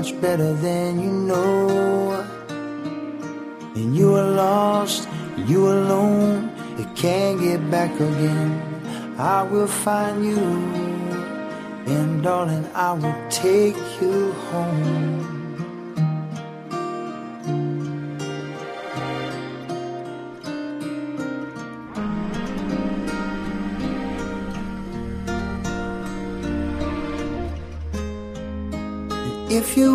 much better than you know. And you are lost, you alone, you can't get back again. I will find you, and darling, I will take you home. If you